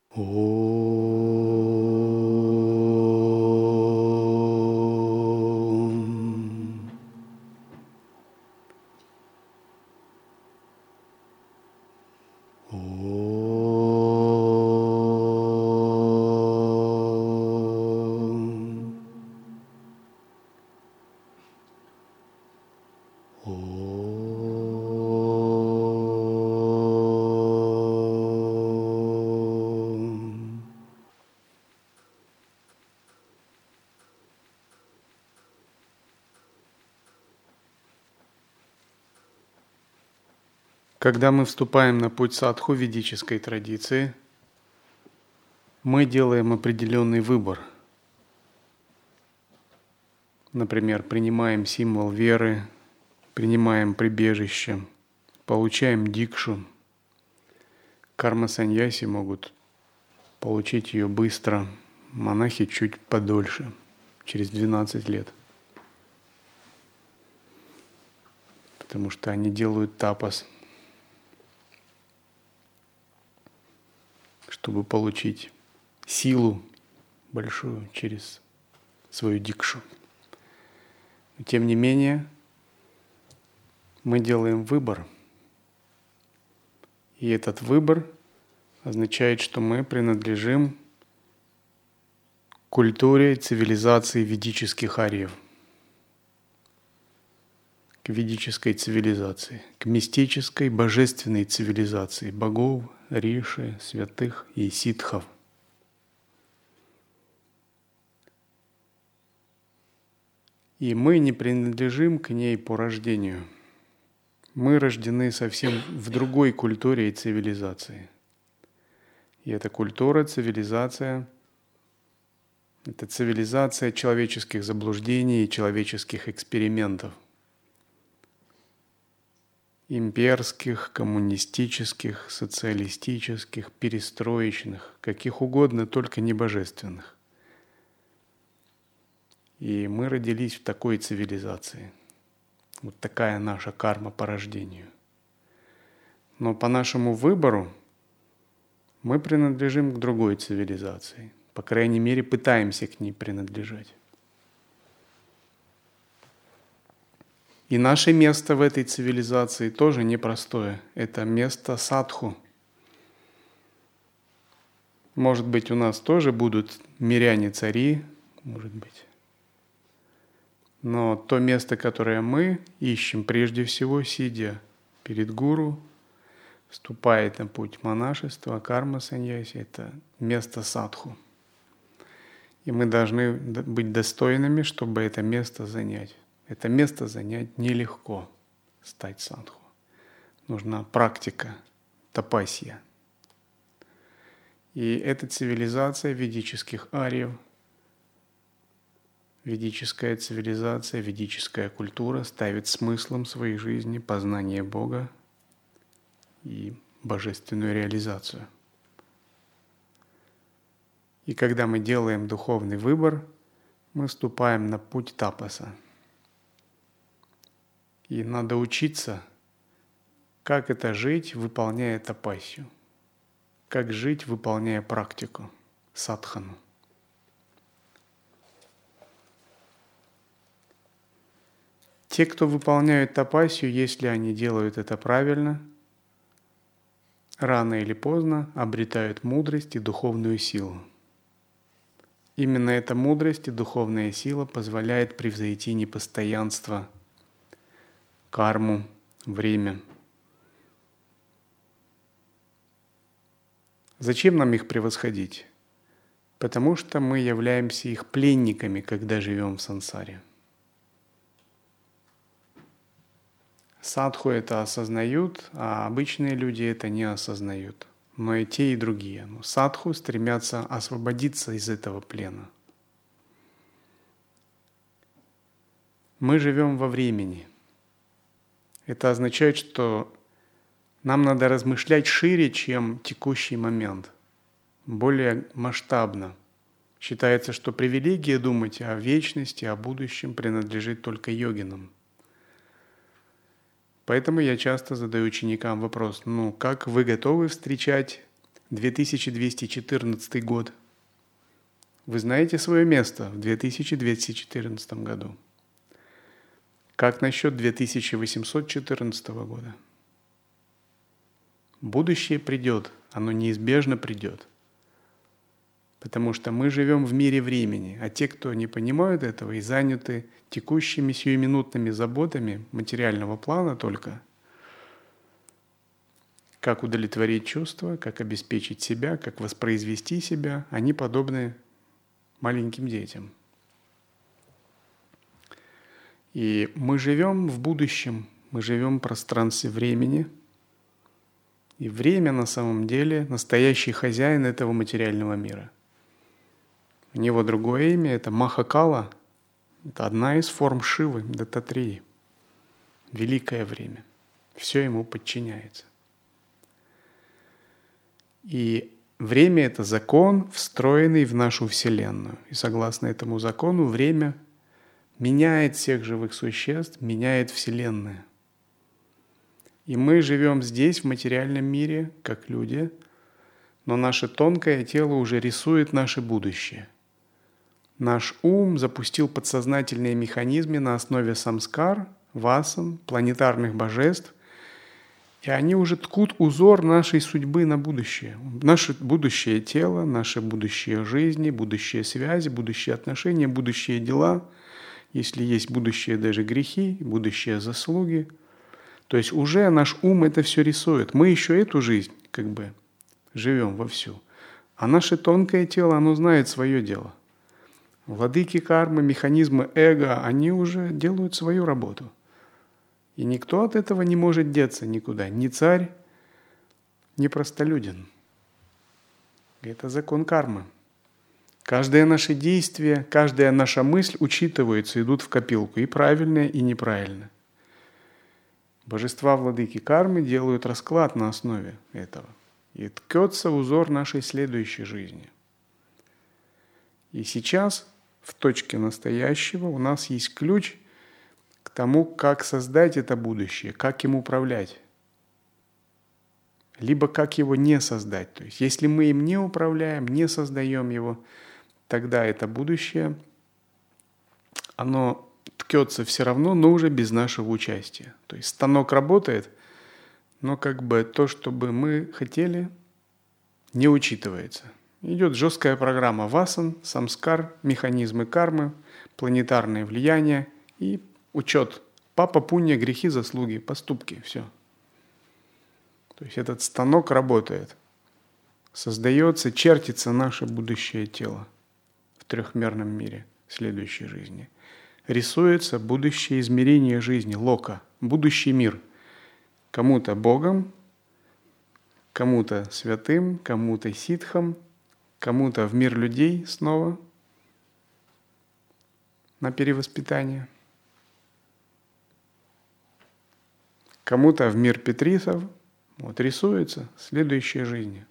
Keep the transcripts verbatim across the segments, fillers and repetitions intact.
Om. Когда мы вступаем на путь садху ведической традиции, мы делаем определенный выбор. Например, принимаем символ веры, принимаем прибежище, получаем дикшу. Карма-саньяси могут получить ее быстро, монахи чуть подольше, через двенадцать лет. Потому что они делают тапас, чтобы получить силу большую через свою дикшу. Но тем не менее, мы делаем выбор. И этот выбор означает, что мы принадлежим культуре, цивилизации ведических ариев, к ведической цивилизации, к мистической, божественной цивилизации богов, риши, святых и ситхов. И мы не принадлежим к ней по рождению. Мы рождены совсем в другой культуре и цивилизации. И эта культура, цивилизация — это цивилизация человеческих заблуждений и человеческих экспериментов. Имперских, коммунистических, социалистических, перестроечных, каких угодно, только не божественных. И мы родились в такой цивилизации. Вот такая наша карма по рождению. Но по нашему выбору мы принадлежим к другой цивилизации. По крайней мере, пытаемся к ней принадлежать. И наше место в этой цивилизации тоже непростое. Это место садху. Может быть, у нас тоже будут миряне-цари, может быть. Но то место, которое мы ищем, прежде всего, сидя перед гуру, вступая на путь монашества, карма-саньяси, это место садху. И мы должны быть достойными, чтобы это место занять. Это место занять нелегко, стать садху. Нужна практика, тапасья. И эта цивилизация ведических ариев, ведическая цивилизация, ведическая культура ставит смыслом своей жизни познание Бога и божественную реализацию. И когда мы делаем духовный выбор, мы вступаем на путь тапаса. И надо учиться, как это жить, выполняя тапасью, как жить, выполняя практику, садхану. Те, кто выполняют тапасью, если они делают это правильно, рано или поздно обретают мудрость и духовную силу. Именно эта мудрость и духовная сила позволяет превзойти непостоянство, карму, время. Зачем нам их превосходить? Потому что мы являемся их пленниками, когда живем в сансаре. Садху это осознают, а обычные люди это не осознают. Но и те, и другие. Но садху стремятся освободиться из этого плена. Мы живем во времени. Это означает, что нам надо размышлять шире, чем текущий момент, более масштабно. Считается, что привилегия думать о вечности, о будущем принадлежит только йогинам. Поэтому я часто задаю ученикам вопрос: ну, как вы готовы встречать две тысячи двести четырнадцатый год. Вы знаете свое место в две тысячи двести четырнадцатом году. Как насчет две тысячи восемьсот четырнадцатого года? Будущее придет, оно неизбежно придет. Потому что мы живем в мире времени, а те, кто не понимают этого и заняты текущими сиюминутными заботами материального плана только, как удовлетворить чувства, как обеспечить себя, как воспроизвести себя, они подобны маленьким детям. И мы живем в будущем, мы живем в пространстве времени, и время на самом деле настоящий хозяин этого материального мира. У него другое имя – это Махакала, это одна из форм Шивы, Даттатрии, великое время, все ему подчиняется. И время – это закон, встроенный в нашу Вселенную. И согласно этому закону время меняет всех живых существ, меняет Вселенную. И мы живем здесь, в материальном мире, как люди, но наше тонкое тело уже рисует наше будущее. Наш ум запустил подсознательные механизмы на основе самскар, васан, планетарных божеств, и они уже ткут узор нашей судьбы на будущее. Наше будущее тело, наши будущие жизни, будущие связи, будущие отношения, будущие дела, если есть будущие даже грехи, будущие заслуги. То есть уже наш ум это все рисует. Мы еще эту жизнь как бы живем вовсю. А наше тонкое тело, оно знает свое дело. Владыки кармы, механизмы эго, они уже делают свою работу. И никто от этого не может деться никуда. Ни царь, ни простолюдин. Это закон кармы. Каждое наше действие, каждая наша мысль учитывается, идут в копилку. И правильное, и неправильное. Божества владыки кармы делают расклад на основе этого. И ткется узор нашей следующей жизни. И сейчас, в точке настоящего, у нас есть ключ к тому, как создать это будущее, как им управлять. Либо как его не создать. То есть, если мы им не управляем, не создаем его, тогда это будущее, оно ткется все равно, но уже без нашего участия. То есть станок работает, но как бы то, что бы мы хотели, не учитывается. Идет жесткая программа васан, самскар, механизмы кармы, планетарное влияние и учет. Папа, пунья, грехи, заслуги, поступки, все. То есть этот станок работает. Создается, чертится наше будущее тело в трехмерном мире следующей жизни. Рисуется будущее измерение жизни, лока, будущий мир. Кому-то Богом, кому-то святым, кому-то ситхом, кому-то в мир людей снова на перевоспитание, кому-то в мир петрисов. Вот рисуется следующая жизнь.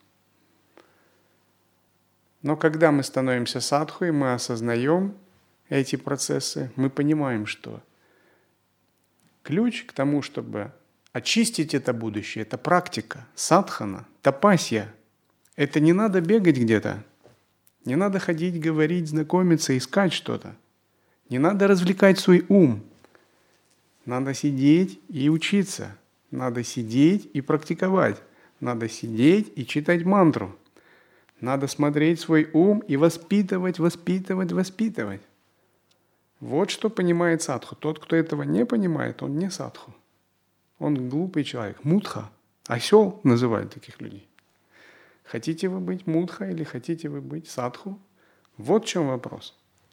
Но когда мы становимся садхой, мы осознаем эти процессы, мы понимаем, что ключ к тому, чтобы очистить это будущее, это практика, садхана, тапасья. Это не надо бегать где-то, не надо ходить, говорить, знакомиться, искать что-то. Не надо развлекать свой ум. Надо сидеть и учиться. Надо сидеть и практиковать. Надо сидеть и читать мантру. Надо смотреть свой ум и воспитывать, воспитывать, воспитывать. Вот что понимает садху. Тот, кто этого не понимает, он не садху. Он глупый человек. Мудха. Осел называют таких людей. Хотите вы быть мудха или хотите вы быть садху? Вот в чем вопрос.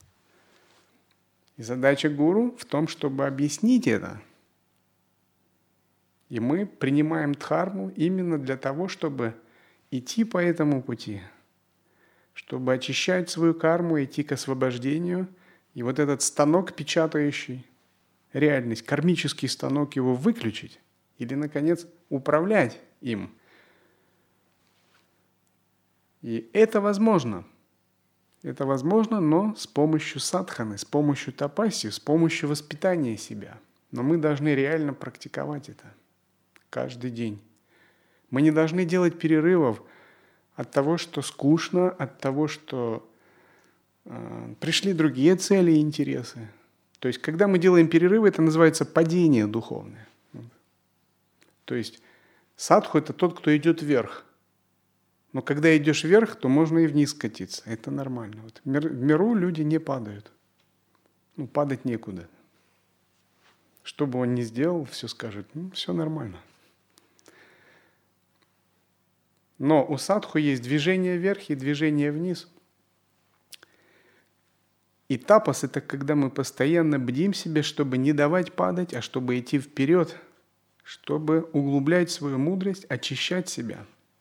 И задача гуру в том, чтобы объяснить это. И мы принимаем дхарму именно для того, чтобы идти по этому пути, чтобы очищать свою карму, идти к освобождению. И вот этот станок, печатающий реальность, кармический станок, его выключить или, наконец, управлять им. И это возможно. Это возможно, но с помощью садханы, с помощью тапаси, с помощью воспитания себя. Но мы должны реально практиковать это каждый день. Мы не должны делать перерывов, от того, что скучно, от того, что э, пришли другие цели и интересы. То есть, когда мы делаем перерывы, это называется падение духовное. То есть, садху – это тот, кто идет вверх. Но когда идешь вверх, то можно и вниз скатиться. Это нормально. Вот в, мир, в миру люди не падают. Ну, падать некуда. Что бы он ни сделал, все скажет, ну, все нормально. Но у садху есть движение вверх и движение вниз. И тапас – это когда мы постоянно бдим себе, чтобы не давать падать, а чтобы идти вперед, чтобы углублять свою мудрость, очищать себя.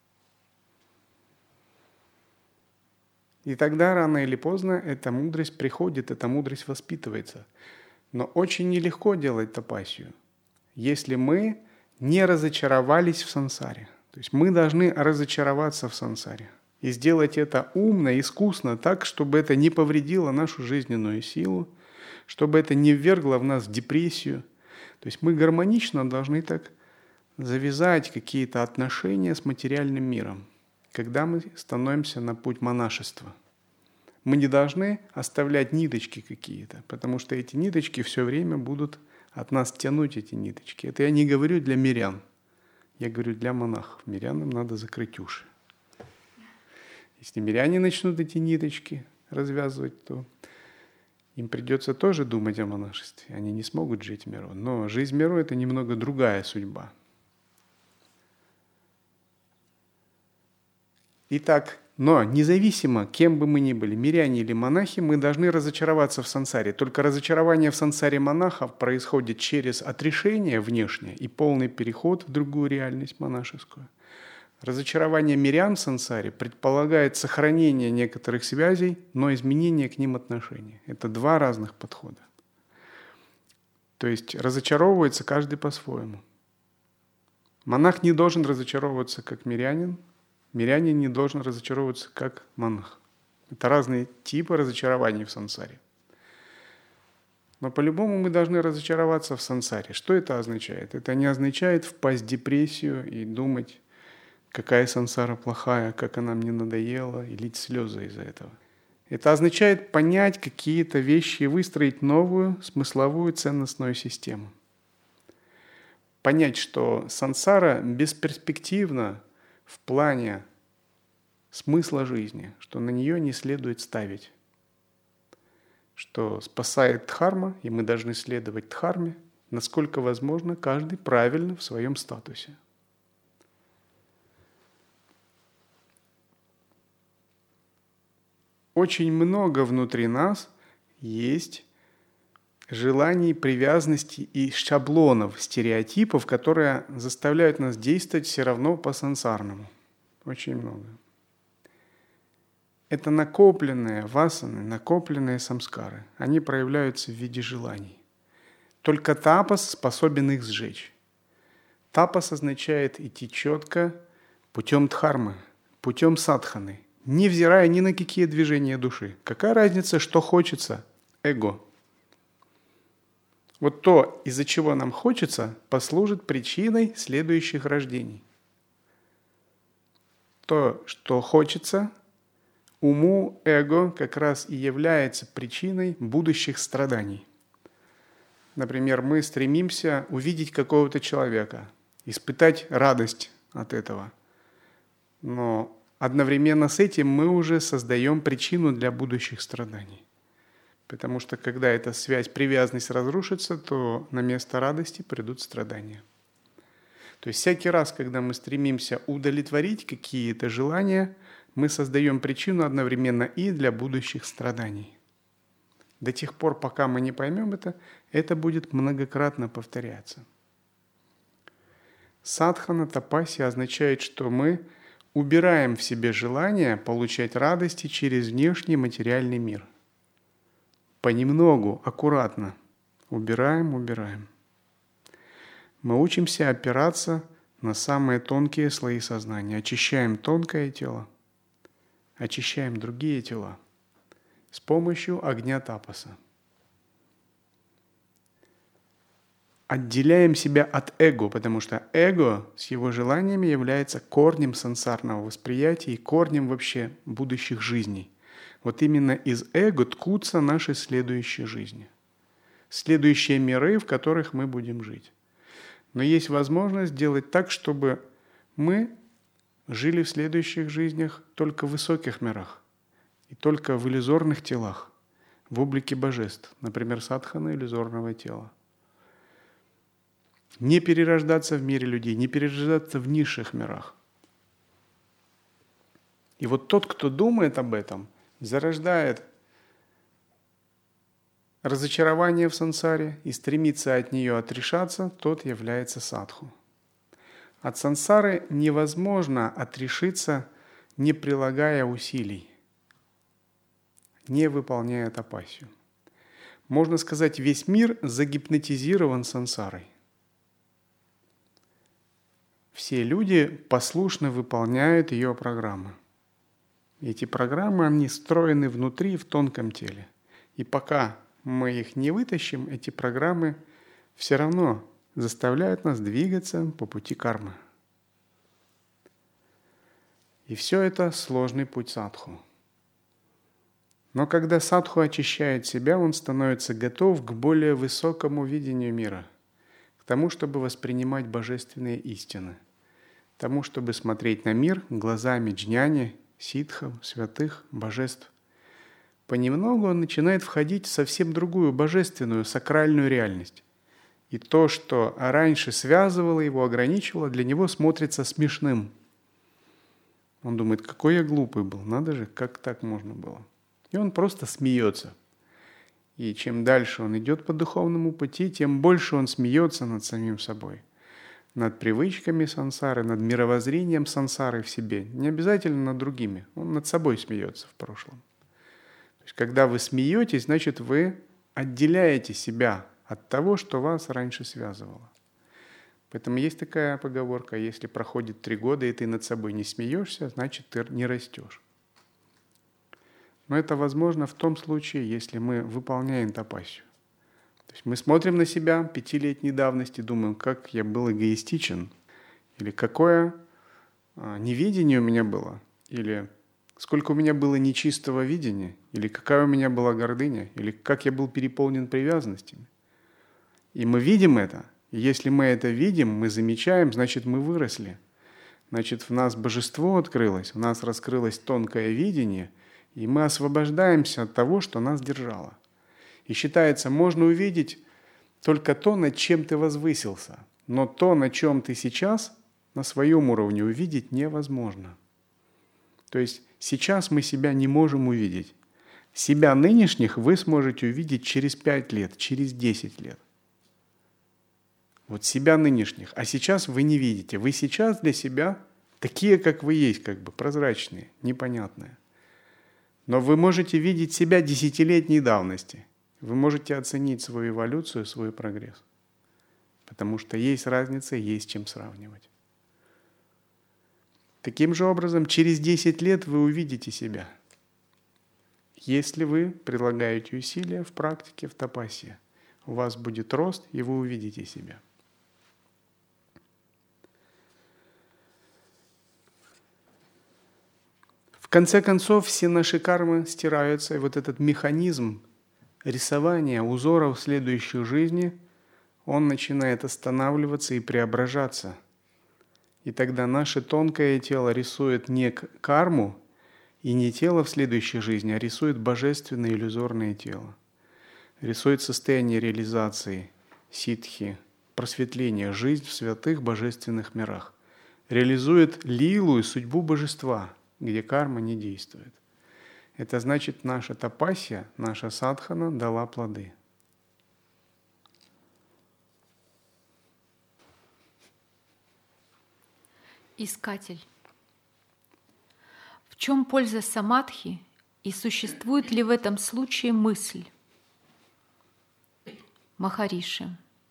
И тогда рано или поздно эта мудрость приходит, эта мудрость воспитывается. Но очень нелегко делать тапасию, если мы не разочаровались в сансаре. То есть мы должны разочароваться в сансаре и сделать это умно, искусно, так, чтобы это не повредило нашу жизненную силу, чтобы это не ввергло в нас в депрессию. То есть мы гармонично должны так завязать какие-то отношения с материальным миром, когда мы становимся на путь монашества. Мы не должны оставлять ниточки какие-то, потому что эти ниточки все время будут от нас тянуть эти ниточки. Это я не говорю для мирян, я говорю для монахов. Мирянам надо закрыть уши. Если миряне начнут эти ниточки развязывать, то им придется тоже думать о монашестве. Они не смогут жить в миру. Но жизнь в миру – это немного другая судьба. Итак, но независимо, кем бы мы ни были, миряне или монахи, мы должны разочароваться в сансаре. Только разочарование в сансаре монахов происходит через отрешение внешнее и полный переход в другую реальность монашескую. Разочарование мирян в сансаре предполагает сохранение некоторых связей, но изменение к ним отношений. Это два разных подхода. То есть разочаровывается каждый по-своему. Монах не должен разочаровываться как мирянин, мирянин не должен разочаровываться как монах. Это разные типы разочарований в сансаре. Но по-любому мы должны разочароваться в сансаре. Что это означает? Это не означает впасть в депрессию и думать, какая сансара плохая, как она мне надоела, и лить слезы из-за этого. Это означает понять какие-то вещи и выстроить новую смысловую ценностную систему. Понять, что сансара бесперспективна в плане смысла жизни, что на нее не следует ставить, что спасает дхарма, и мы должны следовать дхарме, насколько возможно, каждый правильно в своем статусе. Очень много внутри нас есть желаний, привязанностей и шаблонов, стереотипов, которые заставляют нас действовать все равно по-сансарному. Очень много. Это накопленные васаны, накопленные самскары. Они проявляются в виде желаний. Только тапас способен их сжечь. Тапас означает идти четко путем дхармы, путем садханы, невзирая ни на какие движения души. Какая разница, что хочется? Эго. Вот то, из-за чего нам хочется, послужит причиной следующих рождений. То, что хочется, уму, эго как раз и является причиной будущих страданий. Например, мы стремимся увидеть какого-то человека, испытать радость от этого. Но одновременно с этим мы уже создаем причину для будущих страданий. Потому что когда эта связь, привязанность разрушится, то на место радости придут страдания. То есть всякий раз, когда мы стремимся удовлетворить какие-то желания, мы создаем причину одновременно и для будущих страданий. До тех пор, пока мы не поймем это, это будет многократно повторяться. Садхана, тапасия означает, что мы убираем в себе желание получать радости через внешний материальный мир. Понемногу, аккуратно. Убираем, убираем. Мы учимся опираться на самые тонкие слои сознания. Очищаем тонкое тело, очищаем другие тела с помощью огня тапаса. отделяем себя от эго, потому что эго с его желаниями является корнем сансарного восприятия и корнем вообще будущих жизней. Вот именно из эго ткутся наши следующие жизни, следующие миры, в которых мы будем жить. Но есть возможность сделать так, чтобы мы жили в следующих жизнях только в высоких мирах и только в иллюзорных телах, в облике божеств, например, садхана иллюзорного тела. Не перерождаться в мире людей, не перерождаться в низших мирах. И вот тот, кто думает об этом, зарождает разочарование в сансаре и стремится от нее отрешаться, тот является садху. От сансары невозможно отрешиться, не прилагая усилий, не выполняя тапасию. Можно сказать, весь мир загипнотизирован сансарой. Все люди послушно выполняют ее программы. Эти программы, они встроены внутри, в тонком теле. И пока мы их не вытащим, эти программы все равно заставляют нас двигаться по пути кармы. И все это сложный путь садху. Но когда садху очищает себя, он становится готов к более высокому видению мира, к тому, чтобы воспринимать божественные истины, к тому, чтобы смотреть на мир глазами джняни, ситхов, святых, божеств. Понемногу он начинает входить в совсем другую божественную, сакральную реальность. И то, что раньше связывало его, ограничивало, для него смотрится смешным. Он думает, какой я глупый был, надо же, как так можно было. И он просто смеется. И чем дальше он идет по духовному пути, тем больше он смеется над самим собой. Над привычками сансары, над мировоззрением сансары в себе. Не обязательно над другими. Он над собой смеется в прошлом. То есть, когда вы смеетесь, значит, вы отделяете себя от того, что вас раньше связывало. Поэтому есть такая поговорка: если проходит три года, и ты над собой не смеешься, значит, ты не растешь. Но это возможно в том случае, если мы выполняем тапасию. То есть мы смотрим на себя пятилетней давности, думаем, как я был эгоистичен, или какое невидение у меня было, или сколько у меня было нечистого видения, или какая у меня была гордыня, или как я был переполнен привязанностями. И мы видим это. И если мы это видим, мы замечаем, значит, мы выросли. Значит, в нас божество открылось, в нас раскрылось тонкое видение, и мы освобождаемся от того, что нас держало. И считается, можно увидеть только то, над чем ты возвысился. Но то, на чем ты сейчас, на своем уровне увидеть невозможно. То есть сейчас мы себя не можем увидеть. Себя нынешних вы сможете увидеть через пять лет, через десять лет. Вот себя нынешних. А сейчас вы не видите. Вы сейчас для себя такие, как вы есть, как бы прозрачные, непонятные. Но вы можете видеть себя десятилетней давности. Вы можете оценить свою эволюцию, свой прогресс. Потому что есть разница, есть чем сравнивать. Таким же образом, через десять лет вы увидите себя. Если вы прилагаете усилия в практике, в тапасии, у вас будет рост, и вы увидите себя. В конце концов, все наши кармы стираются, и вот этот механизм рисования узоров следующей жизни, он начинает останавливаться и преображаться. И тогда наше тонкое тело рисует не карму и не тело в следующей жизни, а рисует божественное иллюзорное тело. Рисует состояние реализации, ситхи, просветления, жизнь в святых божественных мирах. Реализует лилу и судьбу божества, где карма не действует. Это значит, наша тапасия, наша садхана дала плоды. Искатель. В чем польза самадхи и существует ли в этом случае мысль? Махариши.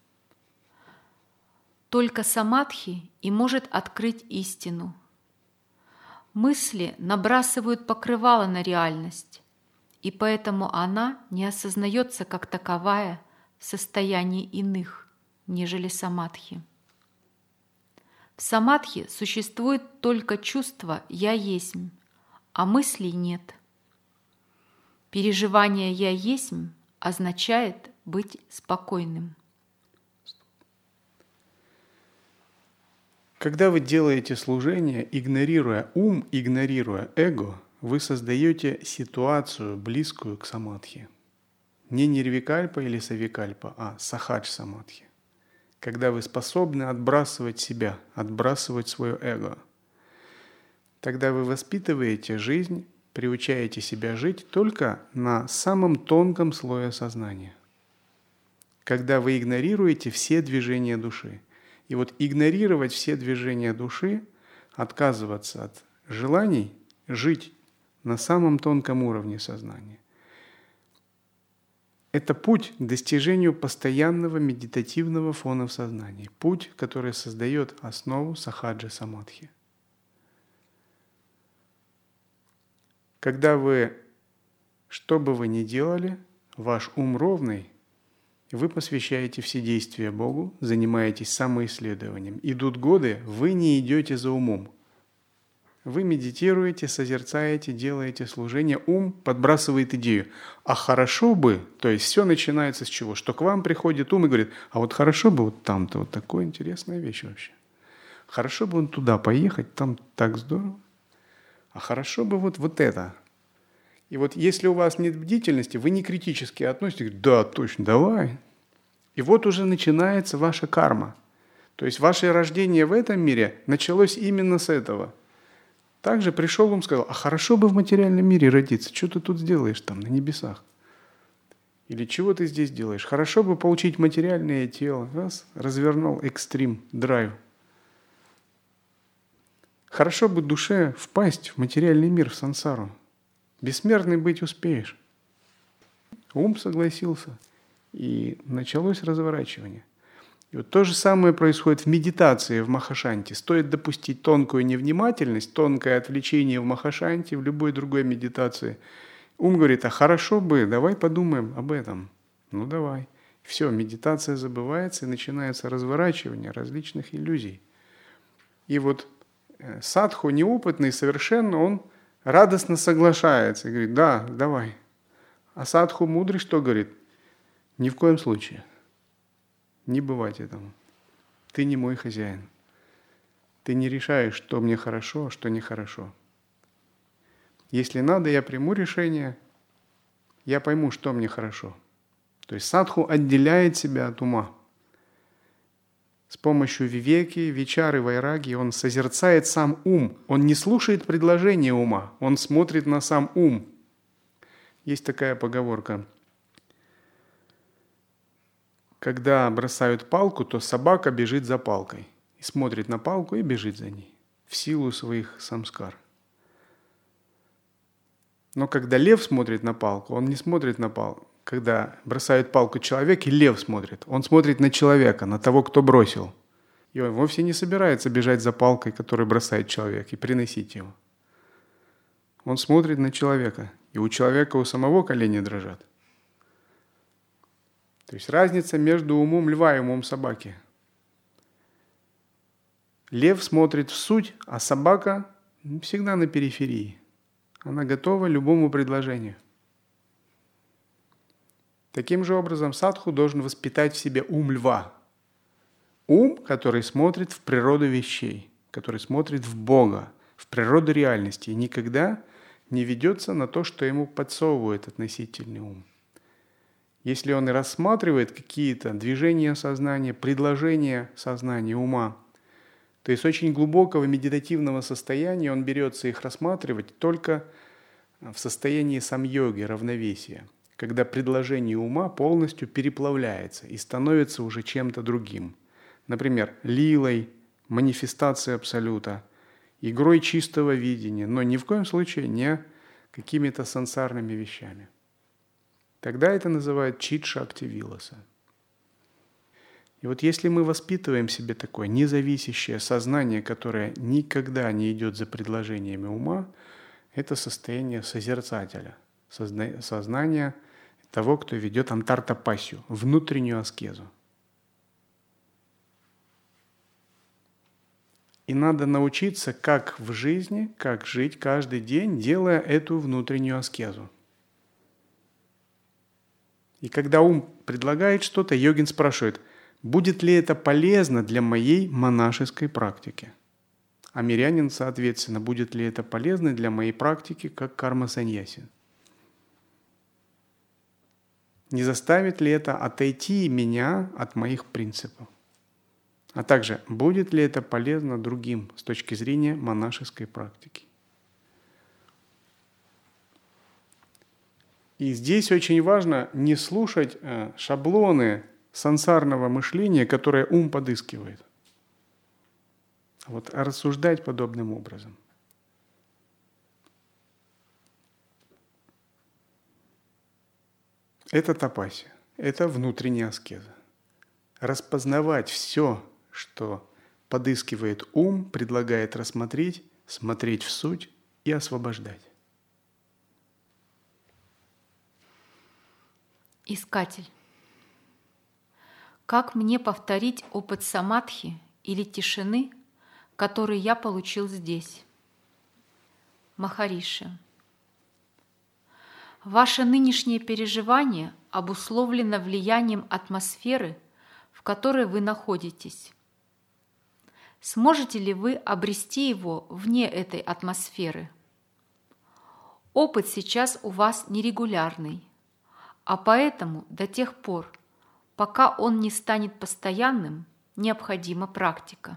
Только самадхи и может открыть истину. Мысли набрасывают покрывало на реальность, и поэтому она не осознается как таковая в состоянии иных. нежели самадхи. В самадхи существует только чувство «я есмь», а мыслей нет. Переживание «я есмь» означает быть спокойным. Когда вы делаете служение, игнорируя ум, игнорируя эго, вы создаете ситуацию, близкую к самадхи. Не нирвикальпа или савикальпа, а сахадж самадхи. Когда вы способны отбрасывать себя, отбрасывать свое эго. Тогда вы воспитываете жизнь, приучаете себя жить только на самом тонком слое сознания. Когда вы игнорируете все движения души. И вот игнорировать все движения души, отказываться от желаний, жить на самом тонком уровне сознания. Это путь к достижению постоянного медитативного фона в сознании. Путь, который создает основу сахаджа самадхи. Когда вы, что бы вы ни делали, ваш ум ровный, вы посвящаете все действия Богу, занимаетесь самоисследованием. Идут годы, вы не идете за умом. Вы медитируете, созерцаете, делаете служение, ум подбрасывает идею. А хорошо бы, то есть все начинается с чего? Что к вам приходит ум и говорит, а вот хорошо бы вот там-то, вот такая интересная вещь вообще. Хорошо бы он туда поехать, там так здорово. А хорошо бы вот, вот это. И вот если у вас нет бдительности, вы не критически относитесь, да, точно, давай. И вот уже начинается ваша карма. То есть ваше рождение в этом мире началось именно с этого. Также пришел ум и сказал, а хорошо бы в материальном мире родиться, что ты тут сделаешь там на небесах? Или чего ты здесь делаешь? Хорошо бы получить материальное тело. Раз, развернул экстрим, драйв. Хорошо бы душе впасть в материальный мир, в сансару. Бессмертный быть успеешь. Ум согласился, и началось разворачивание. И вот то же самое происходит в медитации в Махашанти. Стоит допустить тонкую невнимательность, тонкое отвлечение в Махашанти, в любой другой медитации. Ум говорит, а хорошо бы, давай подумаем об этом. Ну давай. Все, медитация забывается, и начинается разворачивание различных иллюзий. И вот садху неопытный совершенно, он радостно соглашается и говорит, да, давай. А садху мудрый что говорит? Ни в коем случае. Не бывать этому. Ты не мой хозяин. Ты не решаешь, что мне хорошо, а что нехорошо. Если надо, я приму решение, я пойму, что мне хорошо. То есть садху отделяет себя от ума. С помощью вивеки, вичары, вайраги он созерцает сам ум. Он не слушает предложения ума, он смотрит на сам ум. Есть такая поговорка. Когда бросают палку, то собака бежит за палкой. И смотрит на палку и бежит за ней. В силу своих самскар. Но когда лев смотрит на палку, он не смотрит на палку. Когда бросают палку человек, и лев смотрит. Он смотрит на человека, на того, кто бросил. И он вовсе не собирается бежать за палкой, которую бросает человек, и приносить его. Он смотрит на человека. И у человека у самого колени дрожат. То есть разница между умом льва и умом собаки. Лев смотрит в суть, а собака всегда на периферии. Она готова любому предложению. Таким же образом садху должен воспитать в себе ум льва. Ум, который смотрит в природу вещей, который смотрит в Бога, в природу реальности и никогда не ведется на то, что ему подсовывает относительный ум. Если он и рассматривает какие-то движения сознания, предложения сознания, ума, то из очень глубокого медитативного состояния он берется их рассматривать только в состоянии самьоги, равновесия, когда предложение ума полностью переплавляется и становится уже чем-то другим. Например, лилой, манифестацией абсолюта, игрой чистого видения, но ни в коем случае не какими-то сансарными вещами. Тогда это называют чит-шакти-виласа. И вот если мы воспитываем в себе такое независящее сознание, которое никогда не идет за предложениями ума, это состояние созерцателя, созна- сознание того, кто ведет антартапасию, внутреннюю аскезу. И надо научиться, как в жизни, как жить каждый день, делая эту внутреннюю аскезу. И когда ум предлагает что-то, йогин спрашивает, будет ли это полезно для моей монашеской практики? А мирянин, соответственно, будет ли это полезно для моей практики как карма-саньяси? Не заставит ли это отойти меня от моих принципов? А также, будет ли это полезно другим с точки зрения монашеской практики? И здесь очень важно не слушать шаблоны сансарного мышления, которое ум подыскивает, а вот рассуждать подобным образом. Это тапасия, это внутренняя аскеза. Распознавать все, что подыскивает ум, предлагает рассмотреть, смотреть в суть и освобождать. Искатель. Как мне повторить опыт самадхи или тишины, который я получил здесь? Махариши. Ваше нынешнее переживание обусловлено влиянием атмосферы, в которой вы находитесь. Сможете ли вы обрести его вне этой атмосферы? Опыт сейчас у вас нерегулярный, а поэтому до тех пор, пока он не станет постоянным, необходима практика.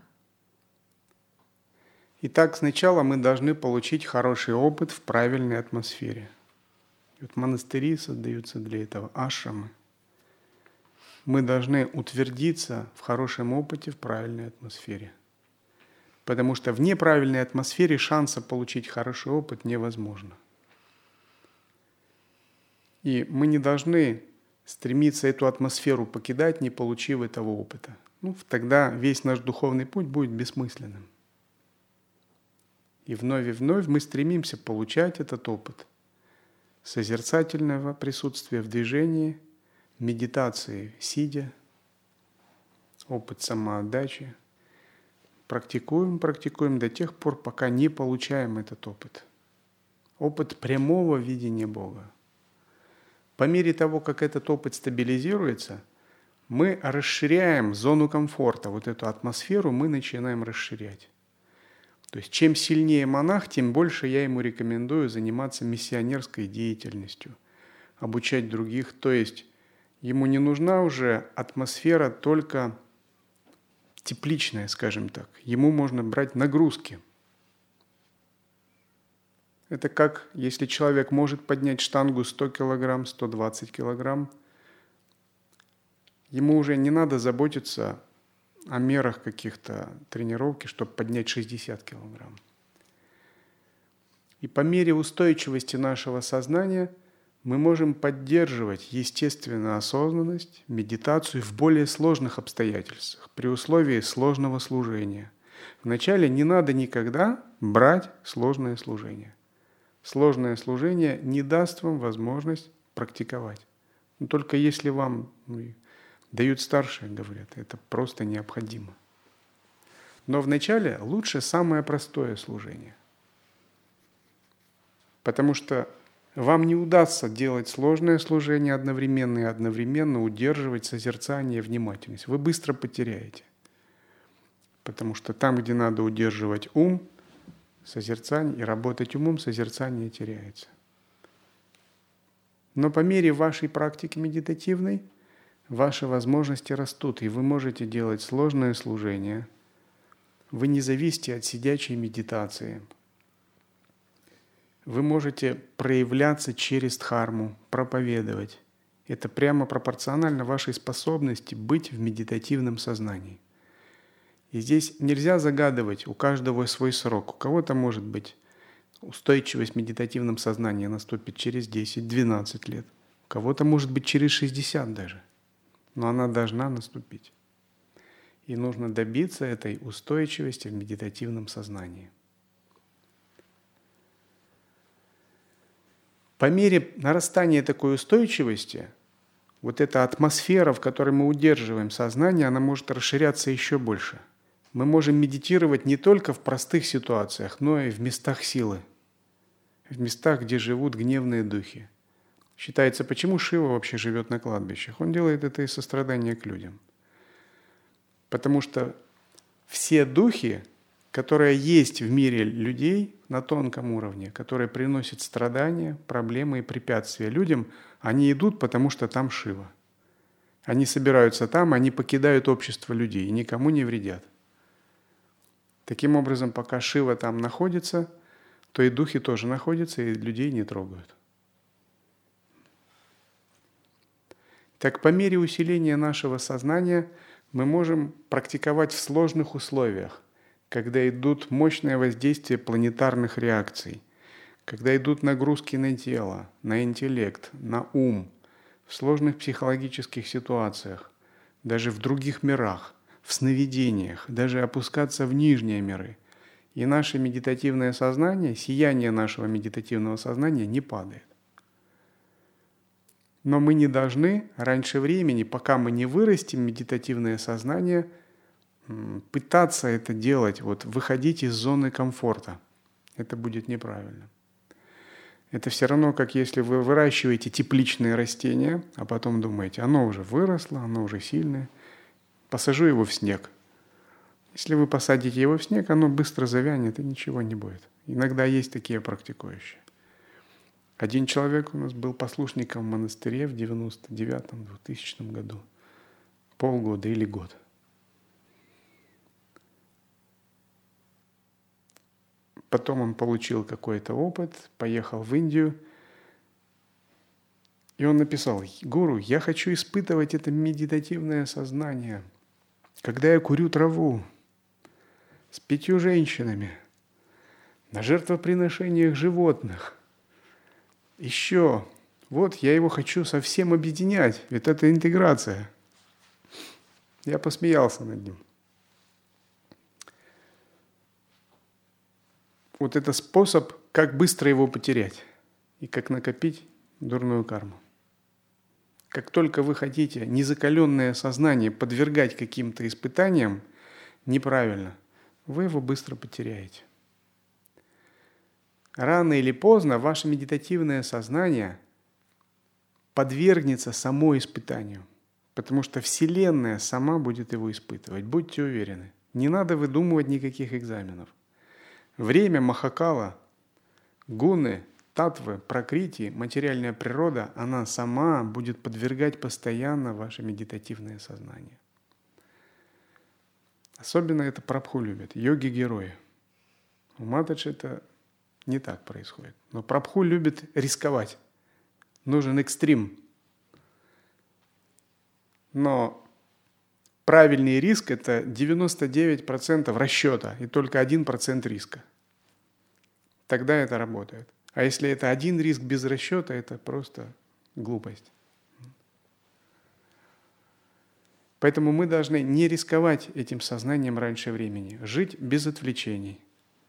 Итак, сначала мы должны получить хороший опыт в правильной атмосфере. И вот монастыри создаются для этого, ашрамы. Мы должны утвердиться в хорошем опыте, в правильной атмосфере. Потому что в неправильной атмосфере шанса получить хороший опыт невозможно. И мы не должны стремиться эту атмосферу покидать, не получив этого опыта. Ну, тогда весь наш духовный путь будет бессмысленным. И вновь и вновь мы стремимся получать этот опыт созерцательного присутствия в движении, медитации сидя, опыт самоотдачи. Практикуем, практикуем до тех пор, пока не получаем этот опыт. Опыт прямого видения Бога. По мере того, как этот опыт стабилизируется, мы расширяем зону комфорта, вот эту атмосферу мы начинаем расширять. То есть чем сильнее монах, тем больше я ему рекомендую заниматься миссионерской деятельностью, обучать других. То есть ему не нужна уже атмосфера только тепличная, скажем так. Ему можно брать нагрузки. Это как, если человек может поднять штангу сто килограмм, сто двадцать килограмм, ему уже не надо заботиться о мерах каких-то тренировки, чтобы поднять шестьдесят килограмм. И по мере устойчивости нашего сознания мы можем поддерживать естественную осознанность, медитацию в более сложных обстоятельствах, при условии сложного служения. Вначале не надо никогда брать сложное служение. Сложное служение не даст вам возможность практиковать. Но только если вам ну, дают старшие, говорят, это просто необходимо. Но вначале лучше самое простое служение. Потому что вам не удастся делать сложное служение одновременно и одновременно удерживать созерцание и внимательность. Вы быстро потеряете. Потому что там, где надо удерживать ум, созерцание и работать умом, созерцание теряется. Но по мере вашей практики медитативной ваши возможности растут, и вы можете делать сложное служение. Вы не зависите от сидячей медитации. Вы можете проявляться через дхарму, проповедовать. Это прямо пропорционально вашей способности быть в медитативном сознании. И здесь нельзя загадывать, у каждого свой срок. У кого-то, может быть, устойчивость в медитативном сознании наступит через десять-двенадцать лет. У кого-то, может быть, через шестьдесят даже. Но она должна наступить. И нужно добиться этой устойчивости в медитативном сознании. По мере нарастания такой устойчивости, вот эта атмосфера, в которой мы удерживаем сознание, она может расширяться еще больше. Мы можем медитировать не только в простых ситуациях, но и в местах силы, в местах, где живут гневные духи. Считается, почему Шива вообще живет на кладбищах? Он делает это из сострадания к людям. Потому что все духи, которые есть в мире людей на тонком уровне, которые приносят страдания, проблемы и препятствия людям, они идут, потому что там Шива. Они собираются там, они покидают общество людей и никому не вредят. Таким образом, пока Шива там находится, то и духи тоже находятся, и людей не трогают. Так по мере усиления нашего сознания мы можем практиковать в сложных условиях, когда идут мощные воздействия планетарных реакций, когда идут нагрузки на тело, на интеллект, на ум, в сложных психологических ситуациях, даже в других мирах, в сновидениях, даже опускаться в нижние миры. И наше медитативное сознание, сияние нашего медитативного сознания не падает. Но мы не должны раньше времени, пока мы не вырастим медитативное сознание, пытаться это делать, вот, выходить из зоны комфорта. Это будет неправильно. Это все равно, как если вы выращиваете тепличные растения, а потом думаете, оно уже выросло, оно уже сильное, посажу его в снег. Если вы посадите его в снег, оно быстро завянет и ничего не будет. Иногда есть такие практикующие. Один человек у нас был послушником в монастыре в девяносто девятом — двухтысячном году. Полгода или год. Потом он получил какой-то опыт, поехал в Индию, и он написал: «Гуру, я хочу испытывать это медитативное сознание, когда я курю траву с пятью женщинами, на жертвоприношениях животных. Еще, вот я его хочу совсем объединять, ведь это интеграция». Я посмеялся над ним. Вот это способ, как быстро его потерять и как накопить дурную карму. Как только вы хотите незакаленное сознание подвергать каким-то испытаниям неправильно, вы его быстро потеряете. Рано или поздно ваше медитативное сознание подвергнется само испытанию, потому что Вселенная сама будет его испытывать. Будьте уверены. Не надо выдумывать никаких экзаменов. Время Махакала, гуны, татвы, пракрити, материальная природа, она сама будет подвергать постоянно ваше медитативное сознание. Особенно это Прабху любят, йоги-герои. У Матаджи это не так происходит. Но Прабху любит рисковать. Нужен экстрим. Но правильный риск – это девяносто девять процентов расчета и только один процент риска. Тогда это работает. А если это один риск без расчета, это просто глупость. Поэтому мы должны не рисковать этим сознанием раньше времени, жить без отвлечений,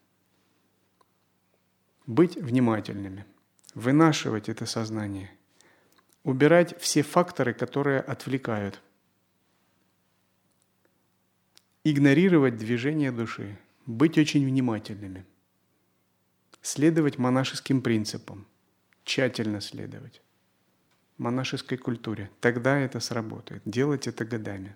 быть внимательными, вынашивать это сознание, убирать все факторы, которые отвлекают, игнорировать движение души, быть очень внимательными, следовать монашеским принципам, тщательно следовать монашеской культуре. Тогда это сработает. Делать это годами.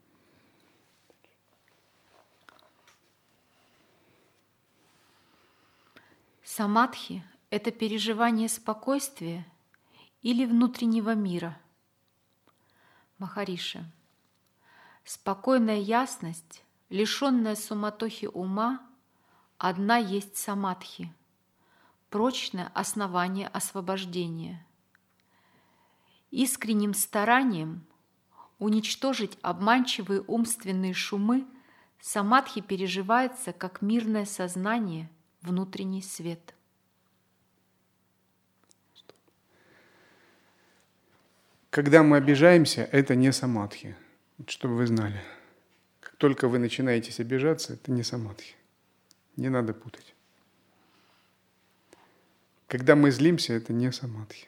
Самадхи – это переживание спокойствия или внутреннего мира. Махариши. Спокойная ясность, лишенная суматохи ума, одна есть самадхи, прочное основание освобождения. Искренним старанием уничтожить обманчивые умственные шумы самадхи переживается как мирное сознание, внутренний свет. Когда мы обижаемся, это не самадхи. Чтобы вы знали. Как только вы начинаете обижаться, это не самадхи. Не надо путать. Когда мы злимся, это не самадхи.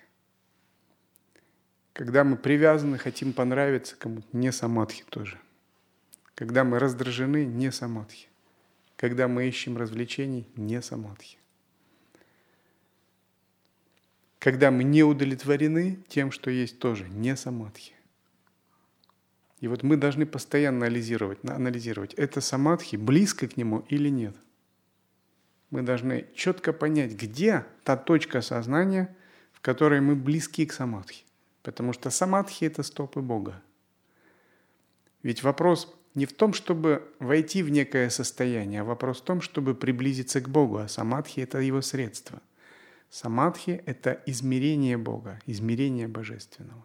Когда мы привязаны, хотим понравиться кому-то, не самадхи тоже. Когда мы раздражены, не самадхи. Когда мы ищем развлечений, не самадхи. Когда мы не удовлетворены тем, что есть, тоже не самадхи. И вот мы должны постоянно анализировать, анализировать, это самадхи, близко к нему или нет. Мы должны четко понять, где та точка сознания, в которой мы близки к самадхи. Потому что самадхи – это стопы Бога. Ведь вопрос не в том, чтобы войти в некое состояние, а вопрос в том, чтобы приблизиться к Богу. А самадхи – это его средство. Самадхи – это измерение Бога, измерение Божественного.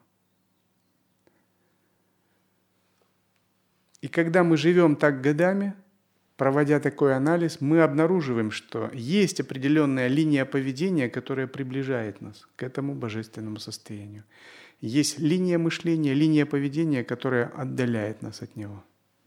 И когда мы живем так годами, проводя такой анализ, мы обнаруживаем, что есть определенная линия поведения, которая приближает нас к этому божественному состоянию. Есть линия мышления, линия поведения, которая отдаляет нас от него.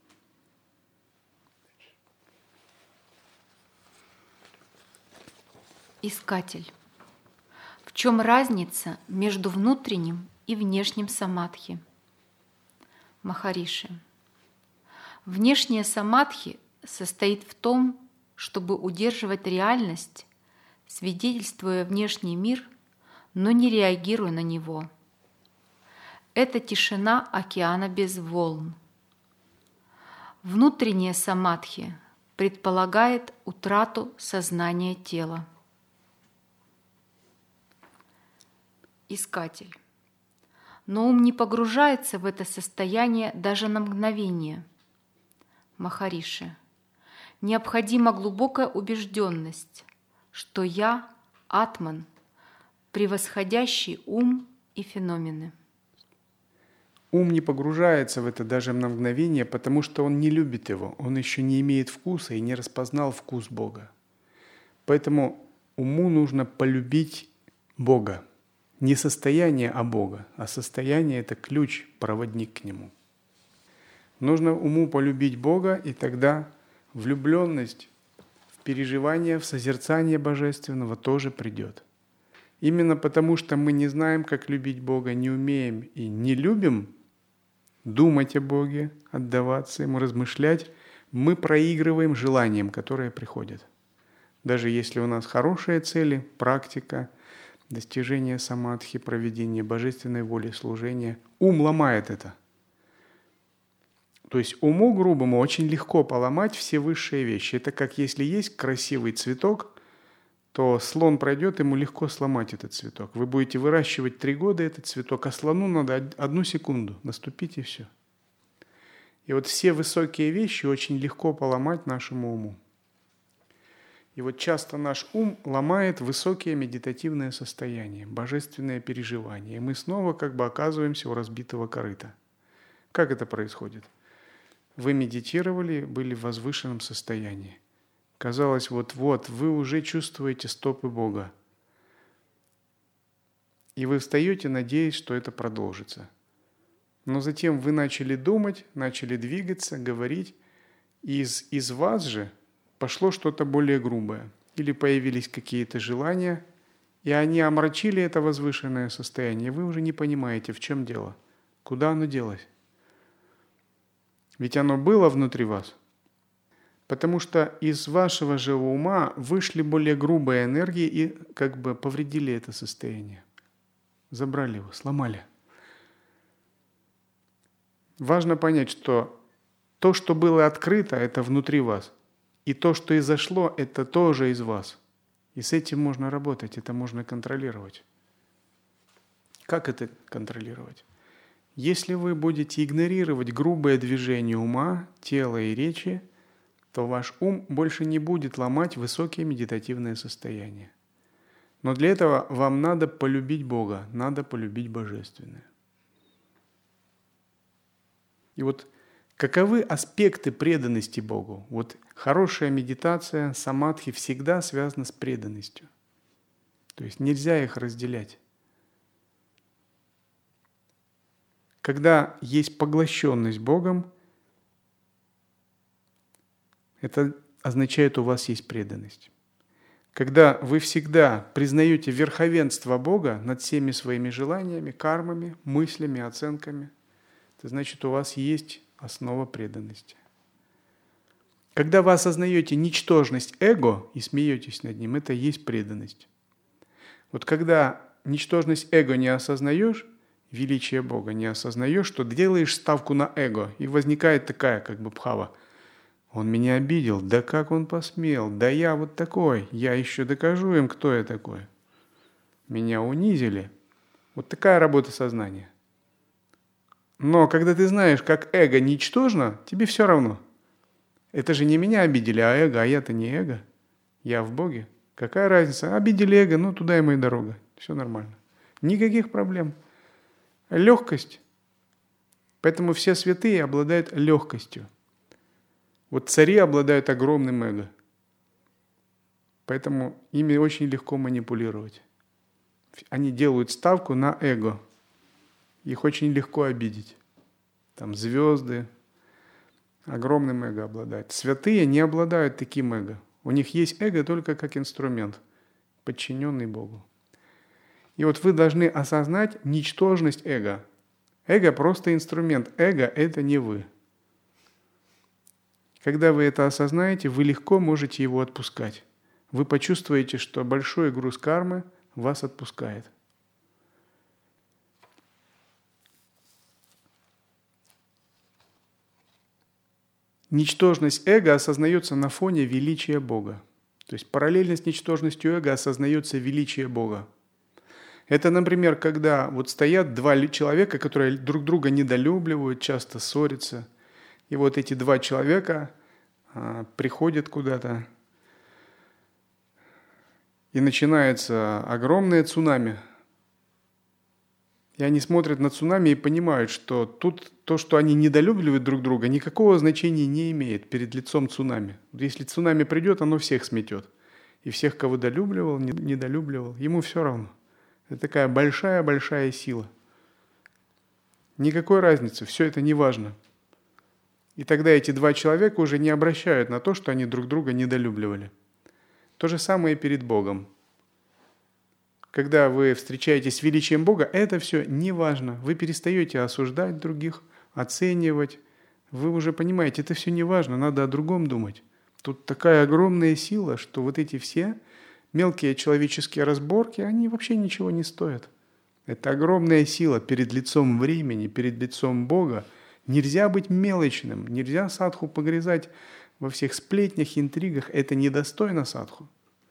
Искатель. В чем разница между внутренним и внешним самадхи? Махариши. Внешняя самадхи состоит в том, чтобы удерживать реальность, свидетельствуя внешний мир, но не реагируя на него. Это тишина океана без волн. Внутренняя самадхи предполагает утрату сознания тела. Искатель. Но ум не погружается в это состояние даже на мгновение. Махариши. Необходима глубокая убежденность, что я – атман, превосходящий ум и феномены. Ум не погружается в это даже на мгновение, потому что он не любит его, он еще не имеет вкуса и не распознал вкус Бога. Поэтому уму нужно полюбить Бога. Не состояние, а Бога, а состояние – это ключ, проводник к Нему. Нужно уму полюбить Бога, и тогда влюбленность в переживание, в созерцание Божественного тоже придет. Именно потому, что мы не знаем, как любить Бога, не умеем и не любим думать о Боге, отдаваться Ему, размышлять, мы проигрываем желаниям, которые приходят. Даже если у нас хорошие цели, практика, достижение самадхи, проведение божественной воли, служение, ум ломает это. То есть уму грубому очень легко поломать все высшие вещи. Это как если есть красивый цветок, то слон пройдет, ему легко сломать этот цветок. Вы будете выращивать три года этот цветок, а слону надо одну секунду наступить и все. И вот все высокие вещи очень легко поломать нашему уму. И вот часто наш ум ломает высокие медитативные состояния, божественные переживания. И мы снова как бы оказываемся у разбитого корыта. Как это происходит? Вы медитировали, были в возвышенном состоянии. Казалось, вот-вот, вы уже чувствуете стопы Бога. И вы встаете, надеясь, что это продолжится. Но затем вы начали думать, начали двигаться, говорить, и из, из вас же пошло что-то более грубое. Или появились какие-то желания, и они омрачили это возвышенное состояние. Вы уже не понимаете, в чем дело, куда оно делось. Ведь оно было внутри вас. Потому что из вашего же ума вышли более грубые энергии и как бы повредили это состояние. Забрали его, сломали. Важно понять, что то, что было открыто, это внутри вас. И то, что изошло, это тоже из вас. И с этим можно работать, это можно контролировать. Как это контролировать? Если вы будете игнорировать грубое движение ума, тела и речи, то ваш ум больше не будет ломать высокие медитативные состояния. Но для этого вам надо полюбить Бога, надо полюбить Божественное. И вот каковы аспекты преданности Богу? Вот хорошая медитация, самадхи всегда связана с преданностью. То есть нельзя их разделять. Когда есть поглощенность Богом, это означает, у вас есть преданность. Когда вы всегда признаете верховенство Бога над всеми своими желаниями, кармами, мыслями, оценками, это значит, у вас есть основа преданности. Когда вы осознаете ничтожность эго и смеетесь над ним, это и есть преданность. Вот когда ничтожность эго не осознаешь, величие Бога не осознаешь, что делаешь ставку на эго, и возникает такая как бы бхава. Он меня обидел, да как он посмел, да я вот такой, я еще докажу им, кто я такой. Меня унизили. Вот такая работа сознания. Но когда ты знаешь, как эго ничтожно, тебе все равно. Это же не меня обидели, а эго, а я-то не эго. Я в Боге. Какая разница? Обидели эго, ну туда и моя дорога. Все нормально. Никаких проблем. Легкость. Поэтому все святые обладают легкостью. Вот цари обладают огромным эго. Поэтому ими очень легко манипулировать. Они делают ставку на эго. Их очень легко обидеть. Там звезды огромным эго обладают. Святые не обладают таким эго. У них есть эго только как инструмент, подчиненный Богу. И вот вы должны осознать ничтожность эго. Эго просто инструмент. Эго – это не вы. Когда вы это осознаете, вы легко можете его отпускать. Вы почувствуете, что большой груз кармы вас отпускает. Ничтожность эго осознается на фоне величия Бога. То есть параллельно с ничтожностью эго осознается величие Бога. Это, например, когда вот стоят два человека, которые друг друга недолюбливают, часто ссорятся. И вот эти два человека а, приходят куда-то, и начинается огромное цунами. И они смотрят на цунами и понимают, что тут то, что они недолюбливают друг друга, никакого значения не имеет перед лицом цунами. Если цунами придет, оно всех сметет. И всех, кого долюбливал, недолюбливал, ему все равно. Это такая большая-большая сила. Никакой разницы, все это не важно. И тогда эти два человека уже не обращают на то, что они друг друга недолюбливали. То же самое и перед Богом. Когда вы встречаетесь с величием Бога, это все не важно. Вы перестаете осуждать других, оценивать. Вы уже понимаете, это все не важно, надо о другом думать. Тут такая огромная сила, что вот эти все мелкие человеческие разборки, они вообще ничего не стоят. Это огромная сила перед лицом времени, перед лицом Бога. Нельзя быть мелочным, нельзя садху погрязать во всех сплетнях, интригах. Это недостойно садху.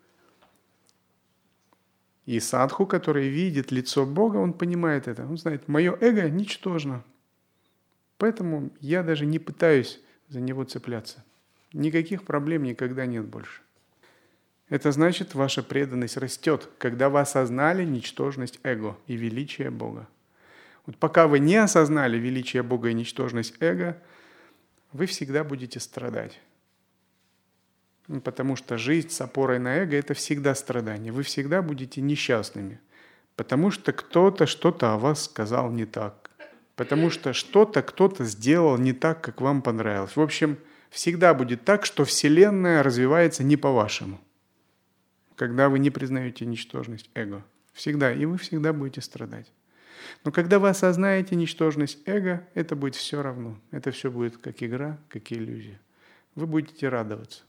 И садху, который видит лицо Бога, он понимает это. Он знает, мое эго ничтожно. Поэтому я даже не пытаюсь за него цепляться. Никаких проблем никогда нет больше. Это значит, ваша преданность растет, когда вы осознали ничтожность эго и величие Бога. Вот пока вы не осознали величие Бога и ничтожность эго, вы всегда будете страдать. Потому что жизнь с опорой на эго – это всегда страдание. Вы всегда будете несчастными. Потому что кто-то что-то о вас сказал не так. Потому что что-то кто-то сделал не так, как вам понравилось. В общем, всегда будет так, что Вселенная развивается не по-вашему. Когда вы не признаете ничтожность эго. Всегда. И вы всегда будете страдать. Но когда вы осознаете ничтожность эго, это будет все равно. Это все будет как игра, как иллюзия. Вы будете радоваться.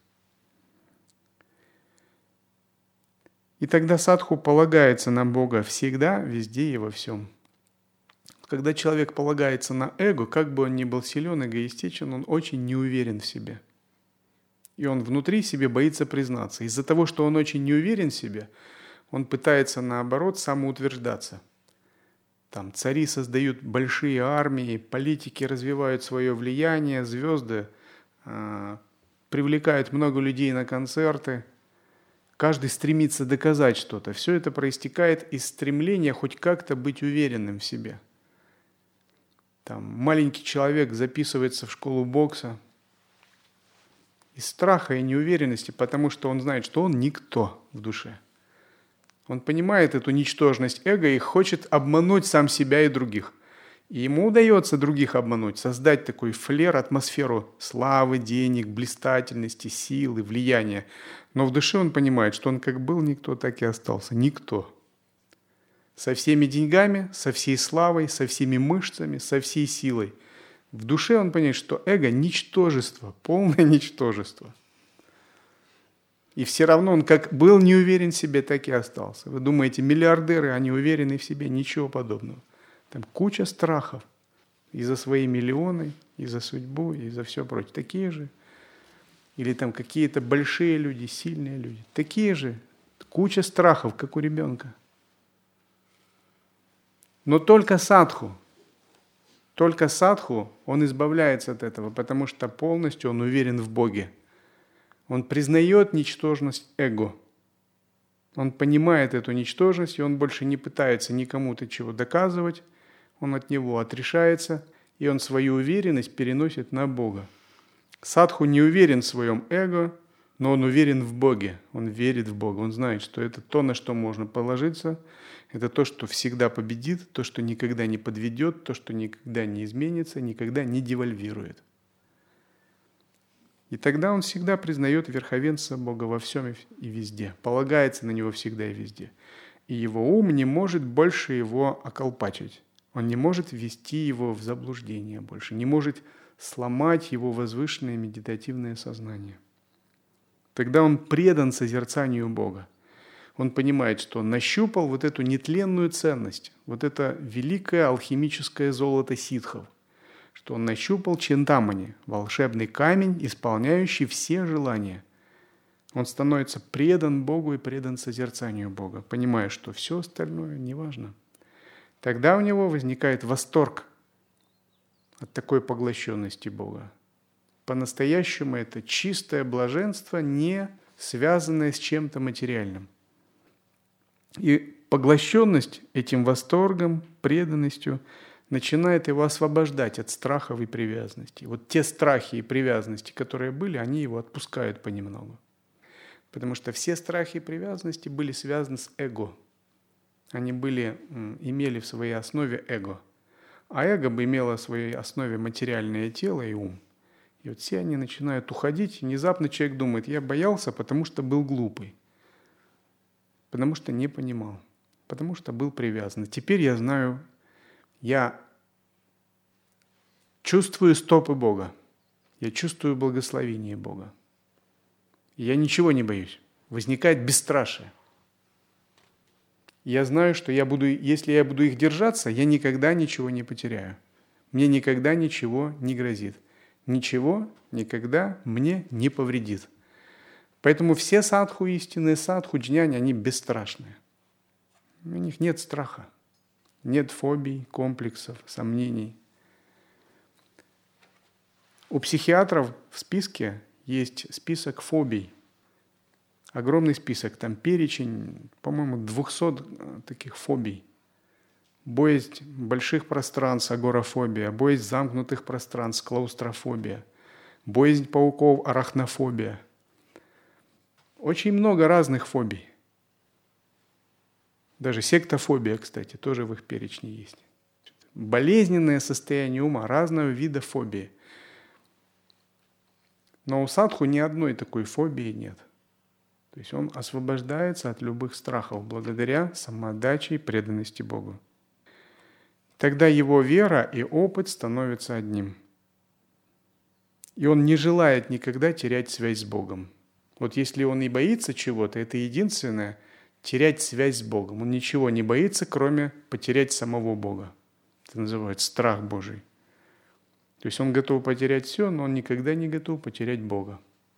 И тогда садху полагается на Бога всегда, везде и во всем. Когда человек полагается на эго, как бы он ни был силен, эгоистичен, он очень не уверен в себе. И он внутри себе боится признаться. Из-за того, что он очень не уверен в себе, он пытается, наоборот, самоутверждаться. Там цари создают большие армии, политики развивают свое влияние, звезды э, привлекают много людей на концерты. Каждый стремится доказать что-то. Все это проистекает из стремления хоть как-то быть уверенным в себе. Там маленький человек записывается в школу бокса из страха и неуверенности, потому что он знает, что он никто в душе. Он понимает эту ничтожность эго и хочет обмануть сам себя и других. И ему удается других обмануть, создать такой флер, атмосферу славы, денег, блистательности, силы, влияния. Но в душе он понимает, что он как был никто, так и остался. Никто. Со всеми деньгами, со всей славой, со всеми мышцами, со всей силой. В душе он понимает, что эго – ничтожество, полное ничтожество. И все равно он как был не уверен в себе, так и остался. Вы думаете, миллиардеры, они уверены в себе? Ничего подобного. Там куча страхов и за свои миллионы, и за судьбу, и за все прочее. Такие же. Или там какие-то большие люди, сильные люди. Такие же. Куча страхов, как у ребенка. Но только садху, только садху, он избавляется от этого, потому что полностью он уверен в Боге. Он признает ничтожность эго. Он понимает эту ничтожность, и он больше не пытается никому-то чего доказывать. Он от него отрешается, и он свою уверенность переносит на Бога. Садху не уверен в своем эго, но он уверен в Боге. Он верит в Бога. Он знает, что это то, на что можно положиться. Это то, что всегда победит, то, что никогда не подведет, то, что никогда не изменится, никогда не девальвирует. И тогда он всегда признает верховенство Бога во всем и везде, полагается на Него всегда и везде. И его ум не может больше его околпачить. Он не может ввести его в заблуждение больше, не может сломать его возвышенное медитативное сознание. Тогда он предан созерцанию Бога. Он понимает, что он нащупал вот эту нетленную ценность, вот это великое алхимическое золото ситхов, что он нащупал чинтамани, волшебный камень, исполняющий все желания. Он становится предан Богу и предан созерцанию Бога, понимая, что все остальное неважно. Тогда у него возникает восторг от такой поглощенности Бога. По-настоящему это чистое блаженство, не связанное с чем-то материальным. И поглощенность этим восторгом, преданностью начинает его освобождать от страхов и привязанностей. Вот те страхи и привязанности, которые были, они его отпускают понемногу. Потому что все страхи и привязанности были связаны с эго. Они были, имели в своей основе эго. А эго бы имело в своей основе материальное тело и ум. И вот все они начинают уходить, и внезапно человек думает, я боялся, потому что был глупый. Потому что не понимал. Потому что был привязан. Теперь я знаю, я чувствую стопы Бога. Я чувствую благословение Бога. И я ничего не боюсь. Возникает бесстрашие. Я знаю, что я буду, если я буду их держаться, я никогда ничего не потеряю. Мне никогда ничего не грозит. Ничего никогда мне не повредит. Поэтому все садху, истинные садху, джняни, они бесстрашные. У них нет страха, нет фобий, комплексов, сомнений. У психиатров в списке есть список фобий. Огромный список, там перечень, по-моему, двухсот таких фобий. Боязнь больших пространств, агорафобия, боязнь замкнутых пространств, клаустрофобия, боязнь пауков, арахнофобия. Очень много разных фобий. Даже сектофобия, кстати, тоже в их перечне есть. Болезненное состояние ума, разного вида фобии. Но у садху ни одной такой фобии нет. То есть он освобождается от любых страхов благодаря самоотдаче и преданности Богу. Тогда его вера и опыт становятся одним. И он не желает никогда терять связь с Богом. Вот если он и боится чего-то, это единственное – терять связь с Богом. Он ничего не боится, кроме потерять самого Бога. Это называется страх Божий. То есть он готов потерять все, но он никогда не готов потерять Бога.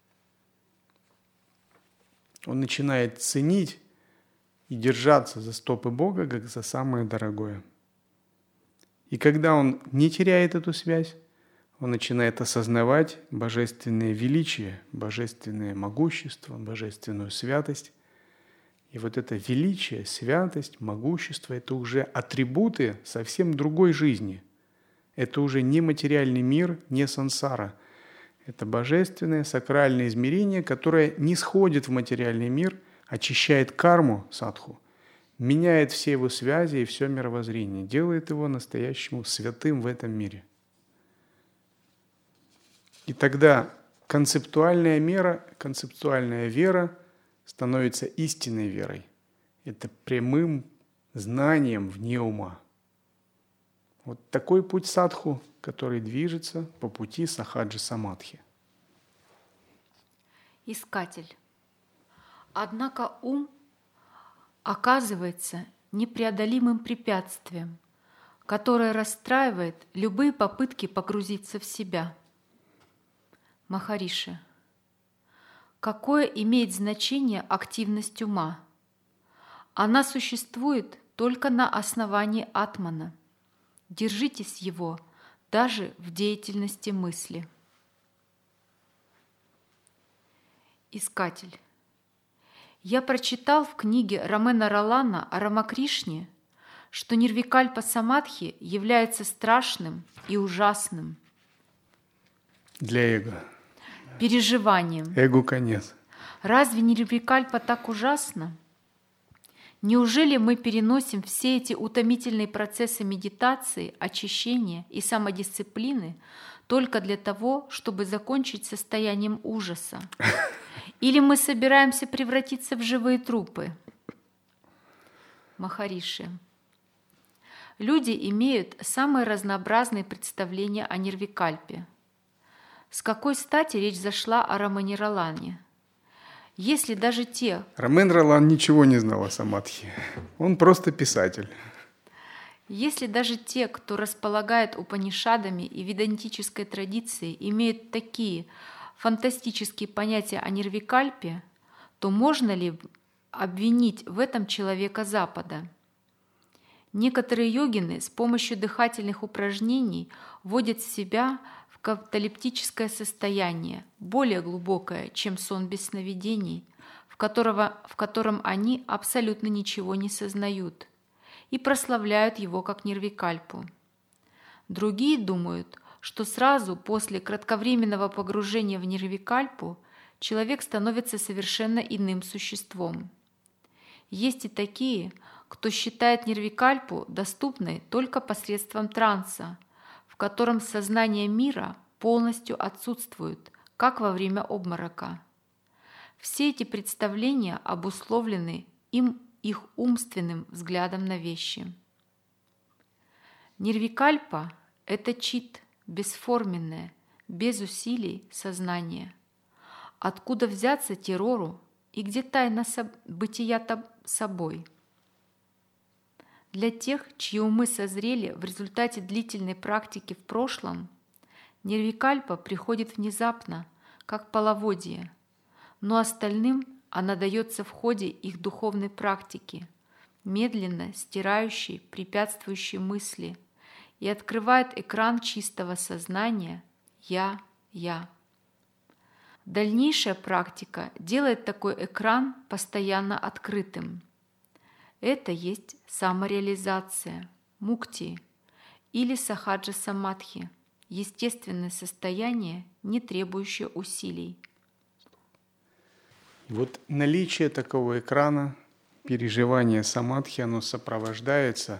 Он начинает ценить и держаться за стопы Бога, как за самое дорогое. И когда он не теряет эту связь, он начинает осознавать божественное величие, божественное могущество, божественную святость. И вот это величие, святость, могущество – это уже атрибуты совсем другой жизни. Это уже не материальный мир, не сансара. Это божественное сакральное измерение, которое не сходит в материальный мир, очищает карму садху, меняет все его связи и все мировоззрение, делает его настоящему святым в этом мире. И тогда концептуальная мера, концептуальная вера становится истинной верой. Это прямым знанием вне ума. Вот такой путь садху, который движется по пути сахаджи самадхи. Искатель. Однако ум оказывается непреодолимым препятствием, которое расстраивает любые попытки погрузиться в себя. Махариши. Какое имеет значение активность ума? Она существует только на основании атмана. Держитесь его даже в деятельности мысли. Искатель. Я прочитал в книге Рамена Ролана о Рамакришне, что Нирвикальпа Самадхи является страшным и ужасным для эго. Переживанием. Эго конец. Разве Нирвикальпа так ужасно? Неужели мы переносим все эти утомительные процессы медитации, очищения и самодисциплины только для того, чтобы закончить состоянием ужаса? Или мы собираемся превратиться в живые трупы? Махариши. Люди имеют самые разнообразные представления о Нирвикальпе. С какой стати речь зашла о Рамане Ролане? Если даже те... Рамен Ролан ничего не знал о самадхи. Он просто писатель. Если даже те, кто располагает Упанишадами и ведантической традицией, имеют такие фантастические понятия о Нирвикальпе, то можно ли обвинить в этом человека Запада? Некоторые йогины с помощью дыхательных упражнений вводят себя в каталептическое состояние, более глубокое, чем сон без сновидений, в, которого, в котором они абсолютно ничего не сознают, и прославляют его как Нирвикальпу. Другие думают, что сразу после кратковременного погружения в Нирвикальпу человек становится совершенно иным существом. Есть и такие, кто считает Нирвикальпу доступной только посредством транса, в котором сознание мира полностью отсутствует, как во время обморока. Все эти представления обусловлены им их умственным взглядом на вещи. Нирвикальпа – это чит, бесформенное, без усилий сознание. Откуда взяться террору и где тайна бытия собой? Для тех, чьи умы созрели в результате длительной практики в прошлом, Нирвикальпа приходит внезапно, как половодье, но остальным она дается в ходе их духовной практики, медленно стирающей препятствующие мысли, и открывает экран чистого сознания «Я, Я». Дальнейшая практика делает такой экран постоянно открытым. Это есть самореализация, мукти или сахаджа самадхи, естественное состояние, не требующее усилий. Вот наличие такого экрана, переживание самадхи, оно сопровождается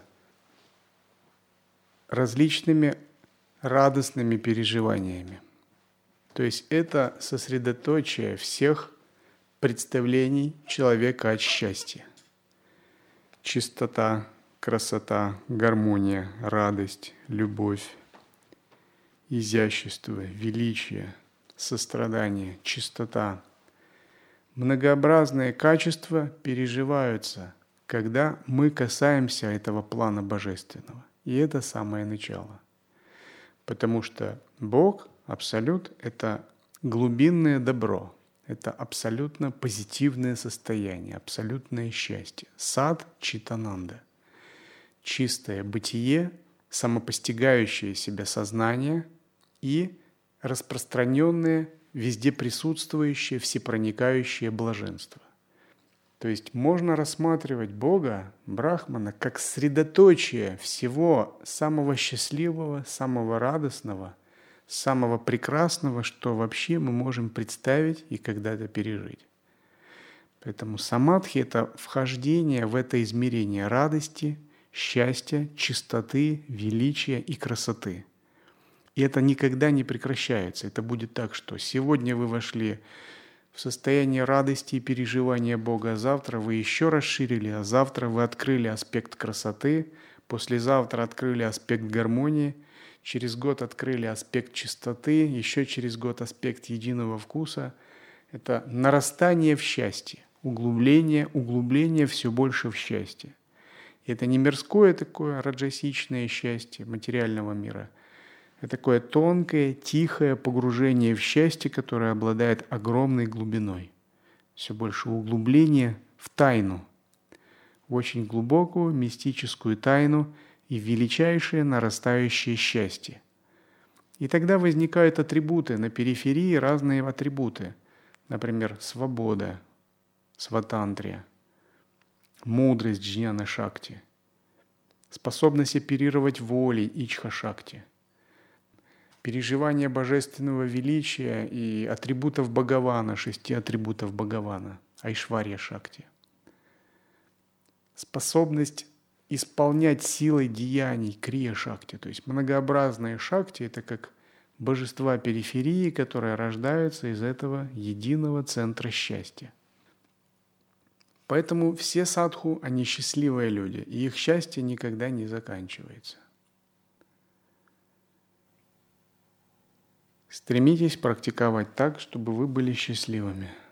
различными радостными переживаниями. То есть это сосредоточие всех представлений человека от счастья. Чистота, красота, гармония, радость, любовь, изящество, величие, сострадание, чистота. Многообразные качества переживаются, когда мы касаемся этого плана божественного. И это самое начало. Потому что Бог, Абсолют – это глубинное добро, это абсолютно позитивное состояние, абсолютное счастье. Сад Читананда – чистое бытие, самопостигающее себя сознание и распространенное, везде присутствующее, всепроникающее блаженство. То есть можно рассматривать Бога, Брахмана, как средоточие всего самого счастливого, самого радостного, самого прекрасного, что вообще мы можем представить и когда-то пережить. Поэтому самадхи – это вхождение в это измерение радости, счастья, чистоты, величия и красоты. И это никогда не прекращается. Это будет так, что сегодня вы вошли в состояние радости и переживания Бога, а завтра вы еще расширили, а завтра вы открыли аспект красоты, послезавтра открыли аспект гармонии, через год открыли аспект чистоты, еще через год аспект единого вкуса. Это нарастание в счастье, углубление, углубление все больше в счастье. И это не мирское такое раджасичное счастье материального мира. Это такое тонкое, тихое погружение в счастье, которое обладает огромной глубиной. Все больше углубления в тайну, в очень глубокую мистическую тайну и в величайшее нарастающее счастье. И тогда возникают атрибуты, на периферии разные атрибуты. Например, свобода, сватантрия, мудрость джняна-шакти, способность оперировать волей ичха-шакти, переживание божественного величия и атрибутов Бхагавана, шести атрибутов Бхагавана, айшварья-шакти, способность исполнять силой деяний крия-шакти, то есть многообразные шакти – это как божества периферии, которые рождаются из этого единого центра счастья. Поэтому все садху, они счастливые люди, и их счастье никогда не заканчивается. Стремитесь практиковать так, чтобы вы были счастливыми.